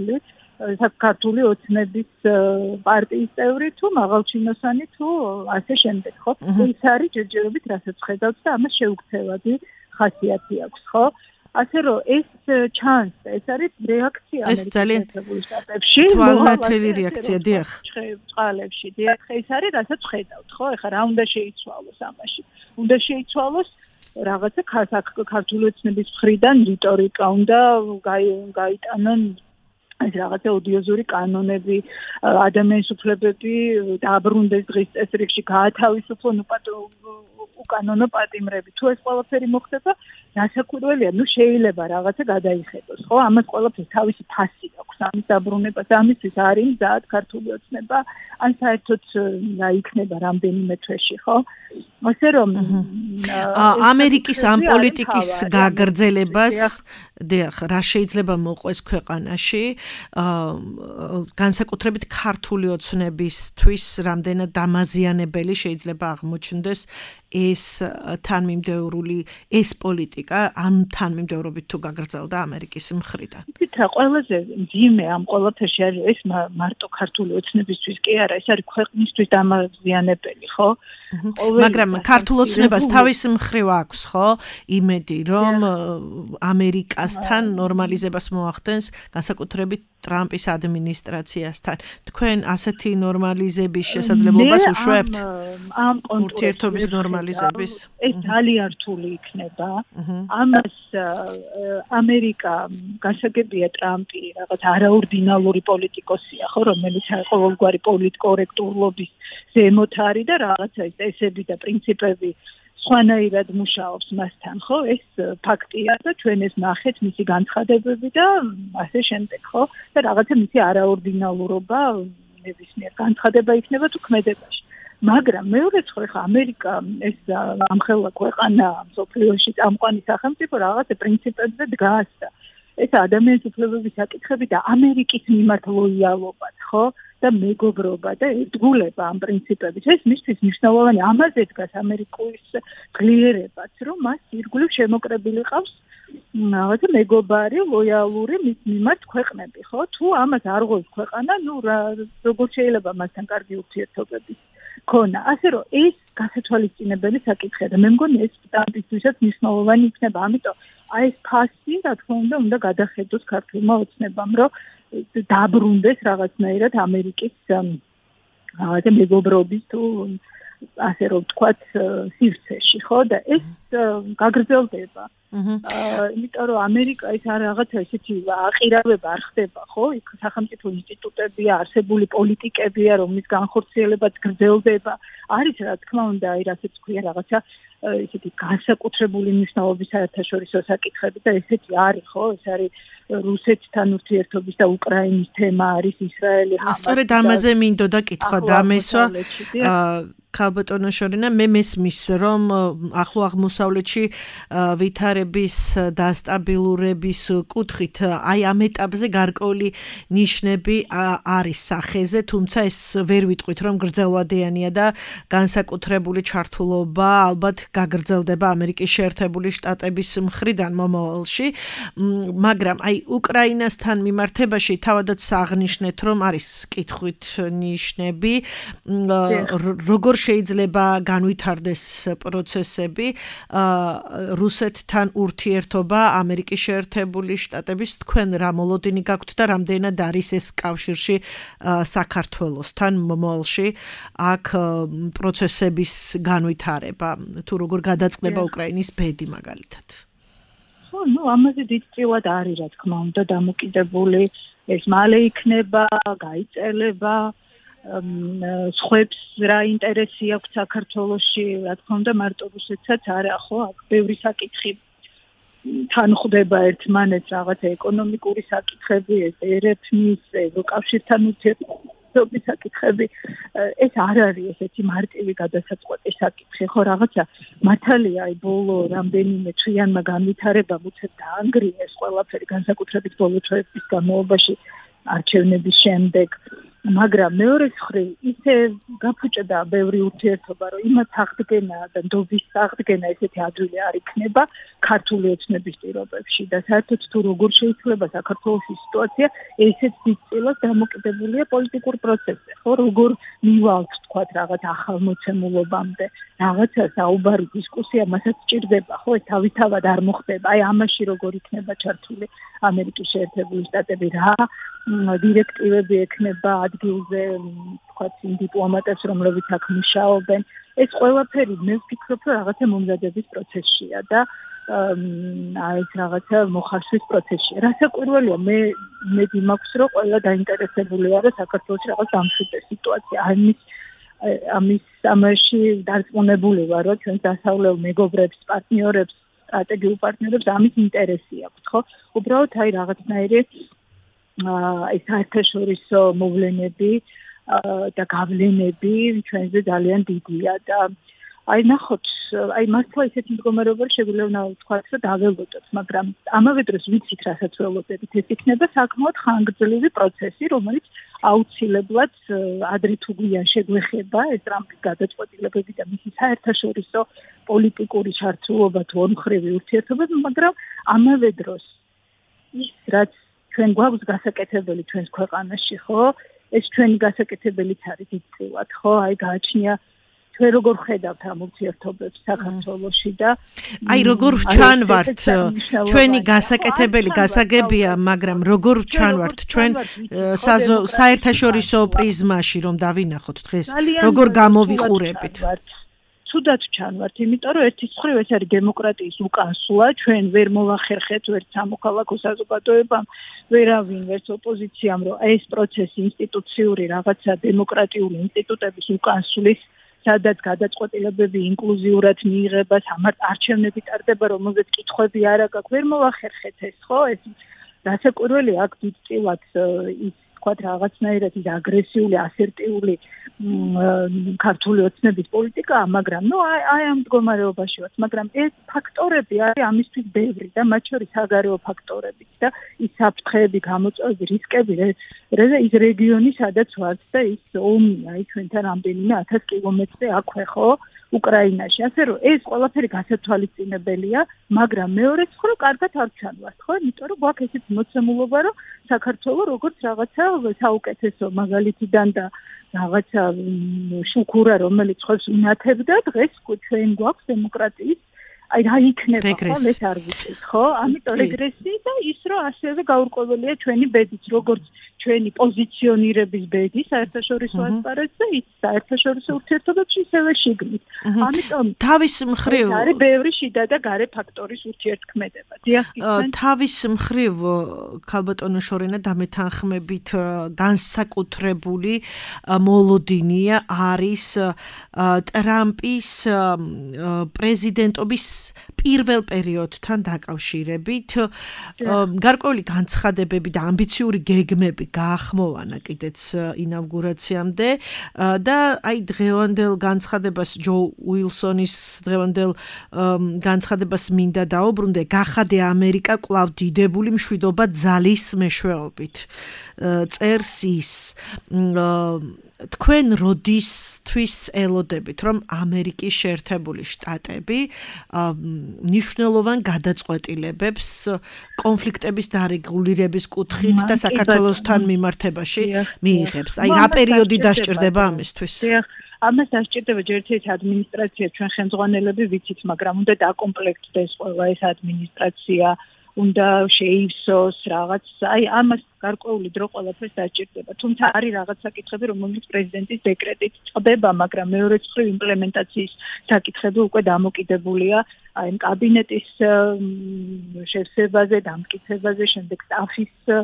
ქართული ოცნების პარტიის წევრი თუ მაღალჩინოსანი თუ ასე შემდეგ, ხო? ეს არის ჯერჯერობით რასაც ხედავთ და ამას შეუქცევადი ხასიათი აქვს, ხო? ასე რომ ეს ჩანს, ეს არის რეაქცია ამერიკის შტატებში, თვალნათელი რეაქცია, დიახ. წყალებში, დიახ, ეს არის რასაც ხედავთ, ხო? ეხლა რა უნდა შეიცვალოს ამაში? უნდა შეიცვალოს რაღაცა ქართული ოცნების მხრიდან რიტორიკა, უნდა გაიტანონ ეს რაღაცა ოდიოზური კანონები, ადამიანის უფლებები დააბრუნდეს დღის წესრიგში, გაათავისუფლონ უკანონო პატიმრები. თუ ეს ყველაფერი მოხდება, დასაკვირველია, შეიძლება რაღაცა გადაიხედოს, ხო? ამას ყველაფერს თავისი ფასი აქვს, ამის დაბრუნებას, ამისთვის არის მზად ქართული ოცნება, ან საერთოდ რა იქნება რამდენიმე თვეში, ხო? ასე რომ ამერიკის ამ პოლიტიკის გაგრძელებას დიახ, რა შეიძლება მოყვეს ქვეყანაში, განსაკუთრებით ქართული ოცნებისთვის რამდენად დამაზიანებელი შეიძლება აღმოჩნდეს ეს თანმიმდევრული ეს პოლიტიკა ამ თანმიმდევრობით თუ გაგრძელდა ამერიკის მხრიდან. თითქოს ყველაზე მძიმე ამ ყველაფერში არის ეს მარტო ქართული ოცნებისთვის კი არა, ეს არის ქვეყნისთვის დამაზიანებელი, ხო? მაგრამ ქართულ ოცნებას თავის მხრივ აქვს, ხო? იმედი, რომ ამერიკასთან ნორმალიზებას მოახდენს, განსაკუთრებით ტრამპის ადმინისტრაციასთან. თქვენ ასეთი ნორმალიზების შესაძლებლობას უშვებთ? ამ ურთიერთობის ნორმალიზების? ეს ძალიან რთული იქნება. ამას ამერიკა გასაგებია ტრამპი რაღაც არაორდინალური პოლიტიკოსია, ხო, რომელიც ყოველგვარი პოლიტკორექტულობის ზემოთ არის და რაღაცა წესები და პრინციპები სხვანაირად მუშაობს მასთან, ხო? ეს ფაქტია და ჩვენ ეს ნახეთ მისი განცხადებები და ასე შემდეგ, ხო? და რაღაცა მისი არაორდინალურობა ნებისმიერ განცხადება იქნება თუ ქმედებაში. მაგრამ მეორეც ხო ხა ამერიკა ეს ამხელა ქვეყანა მსოფლიოში წამყვანი სახელმწიფო რაღაცა პრინციპებზე დგას და ეს ადამიანის უფლებების საკითხები და ამერიკის მიმართ ლოიალობა, ხო? და მეგობრობა და ერთგულება ამ პრინციპებით. ეს მისთვის მნიშვნელოვანი, ამაზე დგას ამერიკის ძლიერებაც, რომ მას ირგვლივ შემოკრებილი ყავს რაღაცა მეგობარი, ლოიალური მის მიმართ ქვეყნები, ხო? თუ ამას არ ღვევს ქვეყანა, ნუ როგორ შეიძლება მასთან კარგი ურთიერთობები ქონა. ასე რომ ეს გასათვალისწინებელი საკითხია და მე მგონი ეს ტრამპისთვისაც მნიშვნელოვანი იქნება, ამიტომ აი ეს ფასი, რა თქმა უნდა გადახედოს ქართულმა ოცნებამ, რომ დაბრუნდეს რაღაცნაირად ამერიკის რაღაცა მეგობრობის თუ ასე რომ ვთქვათ სივრცეში, ხო? და ეს გაგრძელდება. იმიტომ რომ ამერიკა ეს არ რაღაცა ისეთი აყირავება არ ხდება, ხო? იქ სახელმწიფო ინსტიტუტებია, არსებული პოლიტიკებია, რომლის განხორციელებაც გრძელდება. არის რა თქმა უნდა, აი რასაც ქვია რაღაცა ისეთი განსაკუთრებული მნიშვნელობის საერთაშორისო საკითხები და ესეთი არის, ხო? ეს არის რუსეთთან ურთიერთობის და უკრაინის თემა არის, ისრაელი, ჰამასი. სწორედ ამაზე მინდოდა კითხვა დამესვა. ქალბატონო შორინა, მე მესმის, რომ ახლო აღმოსავლეთში ვითარების და სტაბილურების კუთხით აი ამ ეტაპზე გარკვეული ნიშნები არის სახეზე, თუმცა ეს ვერ ვიტყვით, რომ გრძელვადიანია და განსაკუთრებული ჩართულობა ალბათ გაგრძელდება ამერიკის შეერთებული შტატების მხრიდან მომავალში, მაგრამ აი უკრაინასთან მიმართებაში თავადაც აღნიშნეთ, რომ არის კითხვით ნიშნები, როგორ შეიძლება განვითარდეს პროცესები რუსეთთან ურთიერთობა ამერიკის შეერთებული შტატების თქვენ რა მოლოდინი გაქვთ და რამდენად არის ეს კავშირში საქართველოსთან მომავალში აქ პროცესების განვითარება თუ როგორ გადაწყდება უკრაინის ბედი მაგალითად ხო, ნუ ამაზე დიდწილად არის რა თქმა უნდა დამოკიდებული ეს მალე იქნება, გაიწელება, სხვებს რა ინტერესი აქვს საქართველოში, რა თქმა უნდა, მარტო რუსეთსაც არა, ხო, აქ ბევრი საკითხი თან ხვდება ერთმანეთს, რაღაცა ეკონომიკური საკითხები, ერეფნის, ევროკავშირთან ურთიერთობის საკითხები, ეს არ არის ესეთი მარტივი გადასაწყვეტი საკითხი, ხო, რაღაცა მართალია, აი ბოლო რამდენიმე თვიანმა განვითარებამ უცებ დაანგრია ეს ყველაფერი, განსაკუთრებით ბოლო თვეების განმავლობაში არჩევნების შემდეგ, მაგრამ მეორე მხრივ ისე გაფუჭდა ბევრი ურთიერთობა, რომ იმათ აღდგენა და ნდობის აღდგენა ესეთი ადვილი არ იქნება ქართული ოცნების პირობებში და საერთოდ თუ როგორ შეიძლება საქართველოს სიტუაცია ესეც დიდწილად დამოკიდებულია პოლიტიკურ პროცესზე, ხო, როგორ მივალთ თქვათ რაღაც ახალმოცემულობამდე, რაღაცა საუბარი დისკუსია მასაც სჭირდება, ხო, ეს თავისთავად არ მოხდება, აი ამაში როგორ იქნება ჩართული ამერიკის შეერთებული შტატები, რა დირექტივები ექნება ადგილზე, თქვათ, იმ დიპლომატებს, რომლებიც აქ მუშაობენ. ეს ყველაფერი მე ვფიქრობ, რომ რაღაცა მომზადების პროცესშია და ეს რაღაცა მოხარშვის პროცესშია. რასაკვირველია, მე მიმაქვს, რომ ყველა დაინტერესებულია, რომ საქართველოში რაღაც დამშვიდე სიტუაცია. ამის ამაში დარწმუნებული ვარ, რომ ჩვენ დასავლელ მეგობრებს, პარტნიორებს, სტრატეგიულ პარტნიორებს ამის ინტერესი აქვს, ხო? უბრალოდ აი რაღაცნაირი ეს საერთაშორისო მოვლენები და გავლენები ჩვენზე ძალიან დიდია და აი ნახოთ, აი მართლა ისეთი მდგომარეობა შეგვიძლია ვთქვათ, რომ დაველოდოთ, მაგრამ ამავე დროს ვიცით, რასაც ველოდებით, ეს იქნება საკმაოდ ხანგრძლივი პროცესი, რომელიც აუცილებლად ადრე თუ გვიან შეგვეხება ეს რამის გადაწყვეტილებები და მისი საერთაშორისო პოლიტიკური ჩართულობა თუ ორმხრივი ურთიერთობა, მაგრამ ამავე დროს ის რაც ჩვენ გვაქვს გასაკეთებელი ჩვენს ქვეყანაში, ხო? ეს ჩვენი გასაკეთებელიც არის დიდწილად, ხო? აი გააჩნია ჩვენ როგორ ხედავთ ამ ურთიერთობებს საქართველოში და აი როგორ ვჩანვართ ჩვენი გასაკეთებელი გასაგებია, მაგრამ როგორ ვჩანვართ ჩვენ საერთაშორისო პრიზმაში რომ დავინახოთ დღეს, როგორ გამოვიყურებით? ცუდად ჩანვართ, იმიტომ რომ ერთის მხრივ ეს არის დემოკრატიის უკანსვლა, ჩვენ ვერ მოვახერხეთ ვერც სამოქალაქო საზოგადოებამ, ვერავინ ვერც ოპოზიციამ, რომ ეს პროცესი ინსტიტუციური რაღაცა დემოკრატიული ინსტიტუტების უკანსვლის, სადაც გადაწყვეტილებები ინკლუზიურად მიიღება, არჩევნები ტარდება, რომელზეც კითხვები არ აქვს, ვერ მოვახერხეთ ეს, ხო? ეს დასაკვირველი აქ დიდწილად ის თქვათ რაღაცნაირად ის აგრესიული, ასერტიული ქართული ოცნების პოლიტიკაა, მაგრამ აი ამ მდგომარეობაში ვართ, მაგრამ ეს ფაქტორები არის ამისთვის ბევრი და მათ შორის საგარეო ფაქტორებიც და ის საფრთხეები, გამოწვევები, რისკები, ის რეგიონი, სადაც ვართ და ის ომია, აი ჩვენთან რამდენიმე 1000 კილომეტრზე აქვე, ხო? უკრაინაში, ასე რომ ეს ყველაფერი გასათვალისწინებელია, მაგრამ მეორე მხრივ კარგად არ ჩანვართ, ხო? იმიტომ რომ გვაქვს ესეთი მოცემულობა, რომ საქართველოს როგორც რაღაცა საუკეთესო მაგალითიდან და რაღაცა შუქურა, რომელიც ხოს ინათებდა, დღეს ჩვენ გვაქვს დემოკრატიის აი რა იქნება, ხო? ეს არ ვიცით, ხო? ამიტომ რეგრესი და ის რომ ასევე გაურკვეველია ჩვენი ბედიც, როგორც ჩვენი პოზიციონირების ბედი საერთაშორისო ასპარეზზე და ის საერთაშორისო ურთიერთობებში ისევე შიგნით. ამიტომ თავის მხრივ არის ბევრი შიდა და გარე ფაქტორის ურთიერთქმედება. თავის მხრივ ქალბატონო შორენა დამეთანხმებით განსაკუთრებული მოლოდინია არის ტრამპის პრეზიდენტობის პირველ პერიოდთან დაკავშირებით გარკვეული განცხადებები და ამბიციური გეგმები გაახმოვანა კიდეც ინაუგურაციამდე და აი დღევანდელ განცხადებას ჯო უილსონის დღევანდელ განცხადებას მინდა დაუბრუნდე გახადე ამერიკა კვლავ დიდებული მშვიდობა ძალის მეშვეობით წერს ის თქვენ როდისთვის ელოდებით რომ ამერიკის შეერთებული შტატები მნიშვნელოვან გადაწყვეტილებებს კონფლიქტების დარეგულირების კუთხით და საქართველოსთან მიმართებაში მიიღებს. აი რა პერიოდი დასჭირდება ამისთვის? ამას დასჭირდება ჯერ-ერთი ადმინისტრაცია, ჩვენ ხელმძღვანელები ვიცით, მაგრამ უნდა დაკომპლექტდეს ყველა ეს ადმინისტრაცია, უნდა შეივსოს რაღაც, აი ამას გარკვეული დრო ყველაფერს დასჭირდება. თუმცა არის რაღაც საკითხები, რომელიც პრეზიდენტის დეკრეტით წდება, მაგრამ მეორე მხრივ იმპლემენტაციის საკითხები უკვე დამოკიდებულია აი კაბინეტის შევსებაზე, დამტკიცებაზე, შემდეგ სტაფის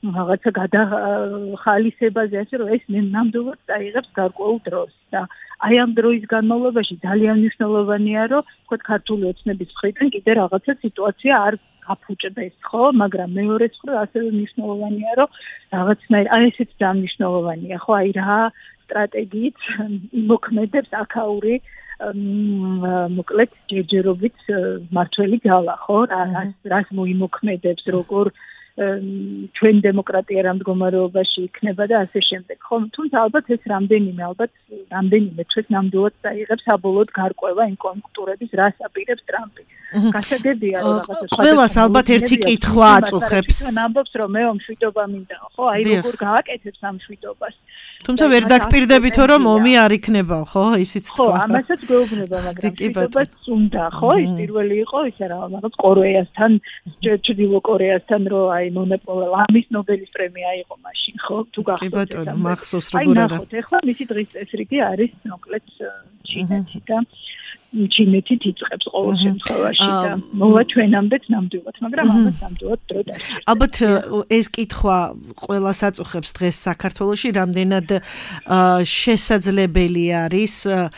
რაღაცა გადახალისებაზე, ასე რომ ეს ნამდვილად წაიღებს გარკვეულ დროს და აი ამ დროის განმავლობაში ძალიან მნიშვნელოვანია, რომ თქვათ ქართული ოცნების მხრიდან კიდე რაღაცა სიტუაცია არ გაფუჭდეს, ხო, მაგრამ მეორეს მხრივ ასევე მნიშვნელოვანია, რომ რაღაცნაირ აი ესეც ძალიან მნიშვნელოვანია, ხო, აი რა სტრატეგიით იმოქმედებს აქაური მოკლედ ჯერჯერობით მართველი ძალა, ხო, რას მოიმოქმედებს, როგორ ჩვენ დემოკრატია რა მდგომარეობაში იქნება და ასე შემდეგ. ხო, თუმცა ალბათ ეს რამდენიმე ჩვენს ნამდვილად წაიღებს საბოლოოდ გარკვევა იმ კონjunქტურების, რას აპირებს ტრამპი. გასაგებია რომ რაღაცა ყველას ალბათ ერთი კითხვა აწუხებს. ჩვენ ამბობს რომ მე მშვიდობა მინდა, ხო? აი როგორ გააკეთებს ამ მშვიდობას. თუმცა ვერ დაგპირდებითო რომ ომი არ იქნება, ხო? ისიც თქვა. ხო, ამასაც გვეუბნება, მაგრამ მშვიდობაც უნდა, ხო? ის პირველი იყო ისე რა, რაღაც კორეასთან, ჩრდილო კორეასთან რო აი მონოპოლი ამის ნობელის პრემია აიღო მაშინ, ხო? თუ გახსოვთ. კი ბატონო, მახსოვს როგორ არა. აი ნახოთ, ეხლა მისი დღის წესრიგი არის მოკლედ ჩინეთი და ჩინეთით იწყებს ყოველ შემთხვევაში და მოვა ჩვენამდეც ნამდვილად, მაგრამ ამას ნამდვილად დრო დასჭირდება. ალბათ ეს კითხვა ყველას აწუხებს დღეს საქართველოში, რამდენად შესაძლებელი არის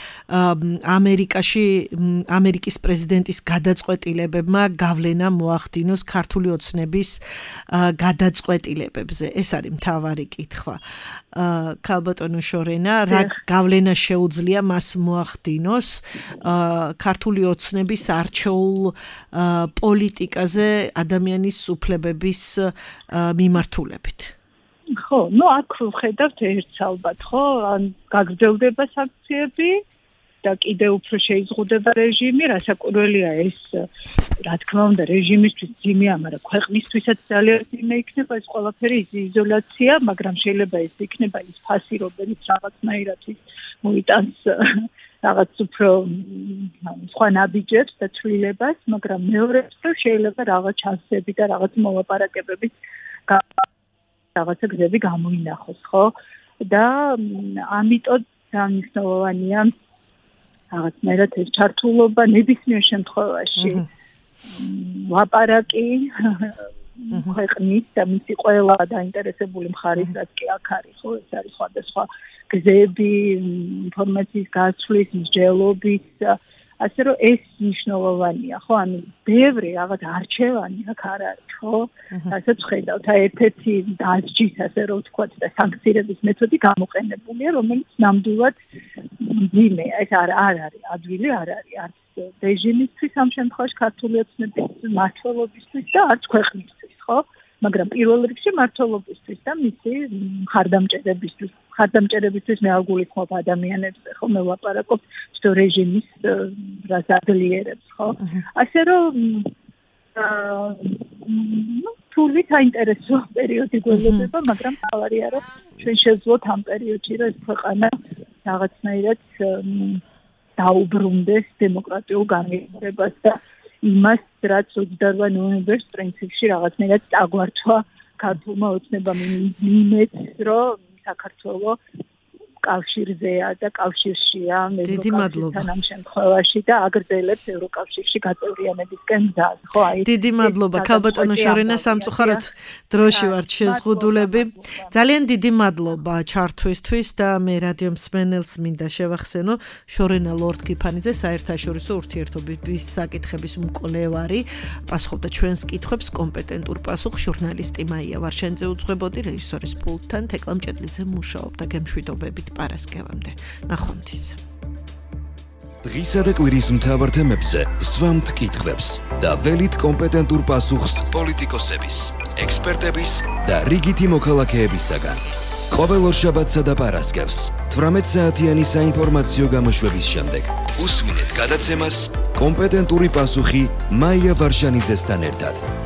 ამერიკის პრეზიდენტის გადაწყვეტილებებმა გავლენა მოახდინოს ქართული ოცნების გადაწყვეტილებებზე. ეს არის მთავარი კითხვა. ქალბატონო შორენა, რა გავლენა შეუძლია მას მოახდინოს ქართული ოცნების არჩეულ პოლიტიკაზე ადამიანის უფლებების მიმართულებით? ხო, აქ ვხედავთ ერთს ალბათ, ხო, ან გაგრძელდება სანქციები და კიდევ უფრო შეიზღუდება რეჟიმი, რასაკვირველია ეს, რა თქმა უნდა, რეჟიმისთვის ძიმეა, მაგრამ ქვეყნისთვისაც ძალიან ძიმე იქნება ეს ყველაფერი იზოლაცია, მაგრამ შეიძლება ეს იქნება ის ფასი, რომელიც რაღაცნაირად მოიტანს რაღაც უფრო სხვა ნაბიჯებს და ცვლილებას, მაგრამ მეორე მხრივ შეიძლება რაღაც ჩანსები და რაღაც მოლაპარაკებების რაღაცა გზები გამოინახოს, ხო? და ამიტომ ძალიან მნიშვნელოვანია რაღაცნაირად ეს ჩართულობა ნებისმიერ შემთხვევაში ლაპარაკი ქვეყნის და მისი ყველა დაინტერესებული მხარის რაც კი აქ არის, ხო? ეს არის სხვადასხვა გზები, ინფორმაციის გაცვლის, მსჯელობის, ასე რომ ეს მნიშვნელოვანია, ხო? ანუ ბევრი რაღაც არჩევანი აქ არ არის, ხო? რასაც ხედავთ, ერთ-ერთი დასჯის, ასე რომ ვთქვათ, და სანქციების მეთოდი გამოყენებულია, რომელიც ნამდვილად ძიმეა, ეს არ არის ადვილი, არ არის არც რეჟიმისთვის ამ შემთხვევაში ქართული ოცნების მმართველობისთვის და არც ქვეყნისთვის, ხო? მაგრამ პირველ რიგში მმართველობისთვის და მისი მხარდამჭერებისთვის მე არ გულისხმობ ადამიანებზე, ხო, მე ვლაპარაკობ რეჟიმის რაც ადლიერებს, ხო? ასე რომ თული საინტერესო პერიოდი გველოდება, მაგრამ თავარია რომ ჩვენ შევძლოთ ამ პერიოდში რომ ეს ქვეყანა რაღაცნაირად დაუბრუნდეს დემოკრატიულ განვითარებას და იმას, რაც 28 ნოემბერს პრინციპში რაღაცნაირად წაგვართვა ქართულმა ოცნებამ იმედს, რომ საქართველოს კავშირზეა და კავშირშია ევროკავშირთან ამ შემთხვევაში და აგრძელებს ევროკავშირში გაწევრიანებისკენ გზას, ხო? აი დიდი მადლობა ქალბატონო შორენა, სამწუხაროდ დროში ვართ შეზღუდულები. ძალიან დიდი მადლობა ჩართვისთვის და მე რადიო მსმენელს მინდა შევახსენო, შორენა ლორდ-კიფანიძე საერთაშორისო ურთიერთობების საკითხების მკვლევარი, პასუხობდა ჩვენს კითხვებს, კომპეტენტურ პასუხს ჟურნალისტი მაია ვარშენძე უძღვებოდი, რეჟისორის პულტთან თეკლა მჭედლიძე მუშაობდა. გემშვიდობებით პარასკევამდე. ნახვამდის. დღისა და კვირის მთავარ თემებზე სვამთ კითხვებს და ველით კომპეტენტურ პასუხს პოლიტიკოსების, ექსპერტების და რიგითი მოქალაქეებისაგან. ყოველ ორშაბათსა და პარასკევს 18 საათიანი საინფორმაციო გამოშვების შემდეგ უსვინეთ გადაცემას კომპეტენტური პასუხი მაია ვარშანიძესთან ერთად.